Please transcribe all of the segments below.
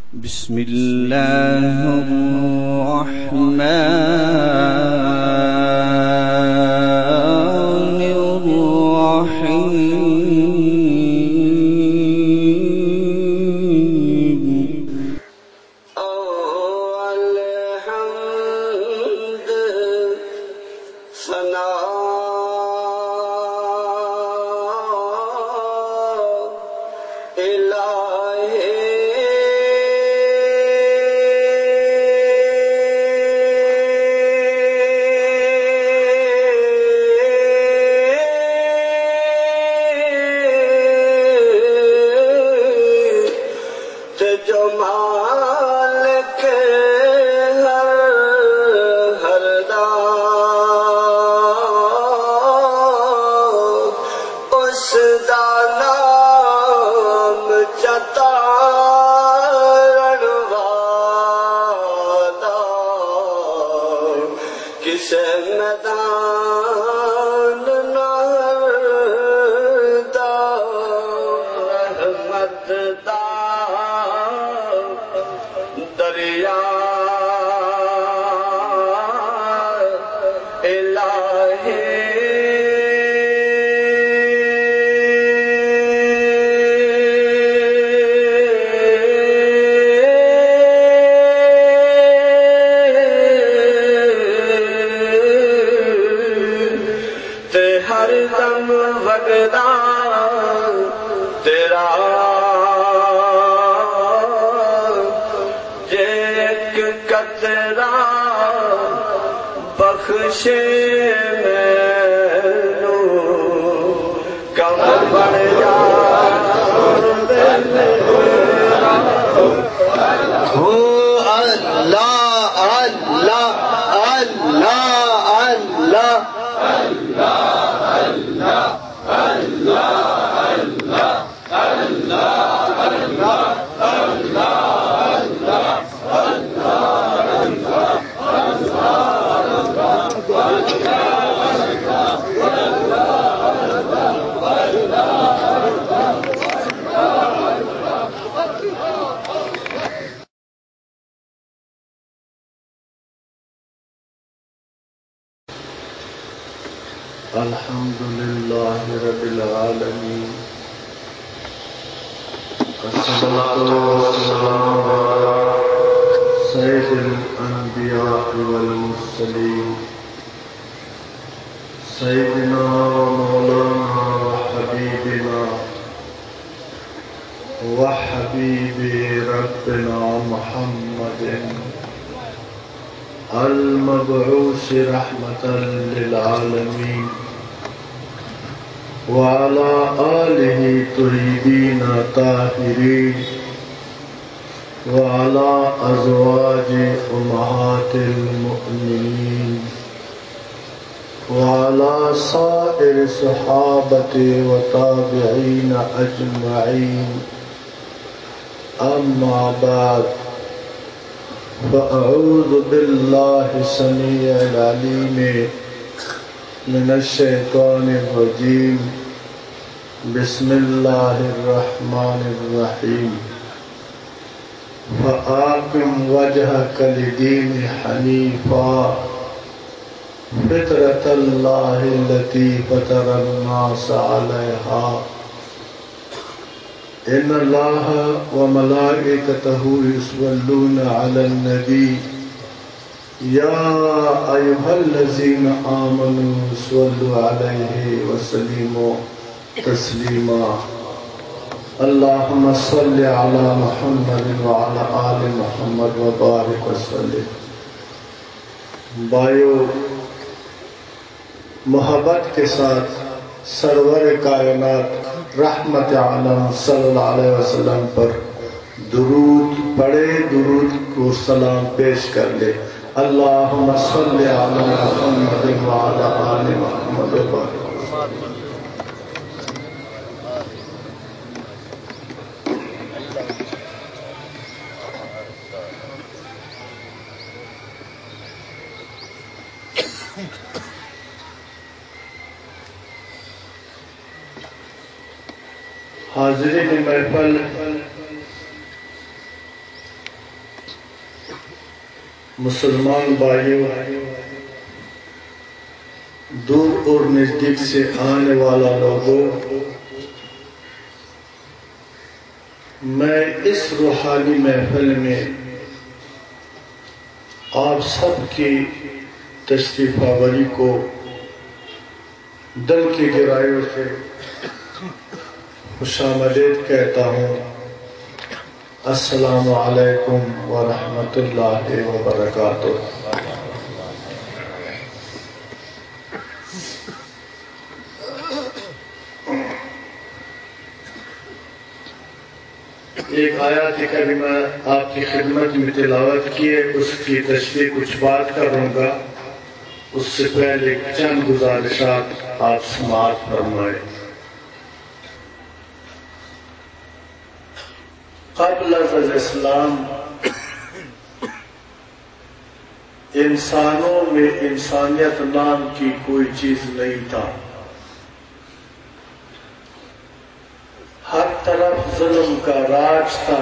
بسم الله الرحمن الرحيم. الحمد ثنا الحمد لله رب العالمين والصلاة والسلام على سيد الأنبياء والمرسلين سيدنا ومولانا وحبيبنا وحبيب ربنا محمد المبعوث رحمة للعالمين وعلى آله طيبين طاهرين وعلى أزواج أمهات المؤمنين وعلى سائر صحابة وتابعين أجمعين. أما بعد، فأعوذ بالله السميع العليم من الشيطان الرجيم. بسم الله الرحمن الرحيم. فأقم وجهك لدين حنيفا فطرة الله التي فطر الناس عليها إن الله وملائكته يصلون على النبي يا أيها الذين آمنوا صلوا عليه وسلموا تسليما. اللهم صل على محمد وعلى آل محمد وبارك وسلم. بھائیو، محبت کے ساتھ سرور کائنات رحمت عالم صلی اللہ علیہ وسلم پر درود پڑھے، درود کو سلام پیش کر لے. اللہم صلی علی محمد وعلی آل محمد وبارک. حاضرین محفل، مسلمان بھائیوں، دور اور نزدیک سے آنے والا لوگوں، میں اس روحانی محفل میں آپ سب کی تشریف آوری کو دل کی گہرائیوں سے خوش آمدید کہتا ہوں۔ السلام علیکم ورحمۃ اللہ وبرکاتہ۔ ایک آیات کریمہ آپ کی خدمت میں تلاوت کی ہے، اس کی تشریح کچھ بات کروں گا، اس سے پہلے چند گزارشات آپ سماعت فرمائیں۔ قبل از اسلام انسانوں میں انسانیت نام کی کوئی چیز نہیں تھا، ہر طرف ظلم کا راج تھا،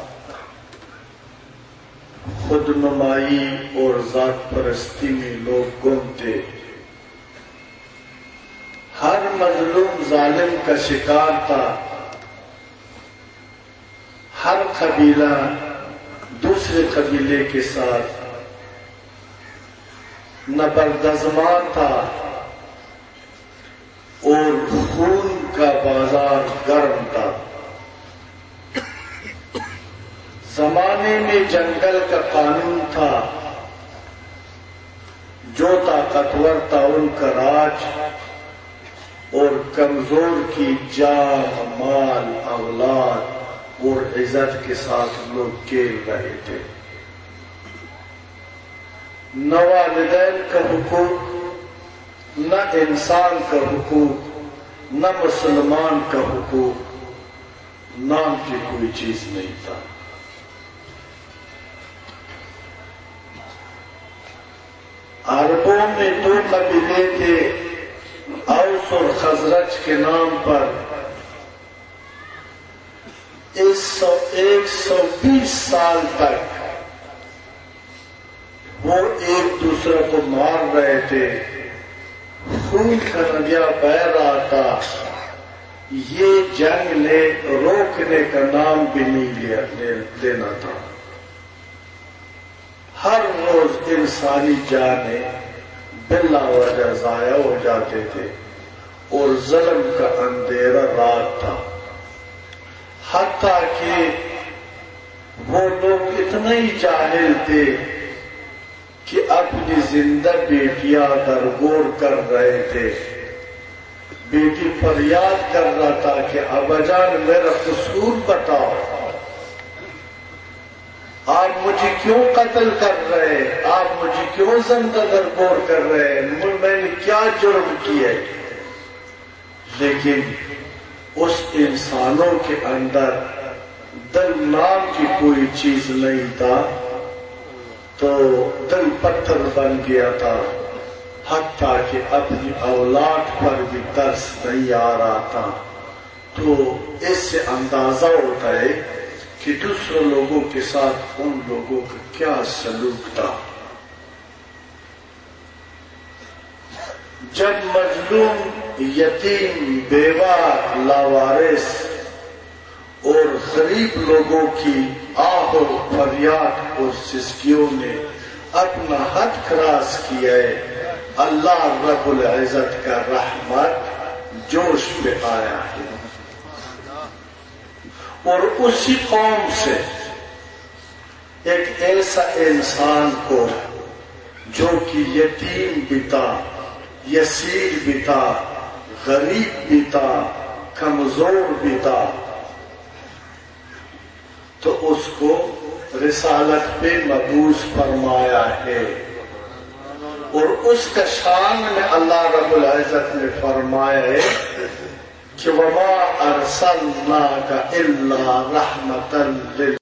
خود نمائی اور ذات پرستی میں لوگ گم تھے، ہر مظلوم ظالم کا شکار تھا، ہر قبیلہ دوسرے قبیلے کے ساتھ نبردازماں تھا اور خون کا بازار گرم تھا۔ زمانے میں جنگل کا قانون تھا، جو طاقتور تھا ان کا راج، اور کمزور کی جان، مال، اولاد اور عزت کے ساتھ لوگ کھیل رہے تھے۔ نہ والدین کا حقوق، نہ انسان کا حقوق، نہ مسلمان کا حقوق نام کی کوئی چیز نہیں تھا۔ عربوں میں دو قبیلے تھے، اوس اور خزرج کے نام پر۔ 120 سال تک وہ ایک دوسرے کو مار رہے تھے، خون کا ندیا بہ رہا تھا، یہ جنگ نے روکنے کا نام بھی نہیں لینا تھا۔ ہر روز انسانی جانیں بلا وجہ ضائع ہو جاتے تھے اور ظلم کا اندھیرا رات تھا، حتیٰ کہ وہ لوگ اتنے ہی جاہل تھے کہ اپنی زندہ بیٹیاں درگور کر رہے تھے۔ بیٹی فریاد کر رہا تھا کہ ابا جان میرا قصور بتاؤ، آپ مجھے کیوں قتل کر رہے ہیں، آپ مجھے کیوں زندہ درگور کر رہے ہیں، میں نے کیا جرم کیا ہے؟ لیکن اس انسانوں کے اندر دل نام کی کوئی چیز نہیں تھا، تو دل پتھر بن گیا تھا، حتیٰ کہ اپنی اولاد پر بھی ترس نہیں آ رہا تھا۔ تو اس سے اندازہ ہوتا ہے کہ دوسرے لوگوں کے ساتھ ان لوگوں کا کیا سلوک تھا۔ جب مظلوم، یتیم، بیوہ، لاوارث اور غریب لوگوں کی آہ و فریاد اور سسکیوں نے اپنا حد کراس کیا ہے، اللہ رب العزت کا رحمت جوش پہ آیا ہے، اور اسی قوم سے ایک ایسا انسان کو جو کہ یتیم بھی تھا، یسیر بھی تھا، غریب بھی تھا، کمزور بھی تھا، تو اس کو رسالت پہ مبعوث فرمایا ہے، اور اس کا شان میں اللہ رب العزت نے فرمایا ہے کہ وَمَا أَرْسَلْنَاكَ إِلَّا رَحْمَةً لِلْعَالَمِينَ۔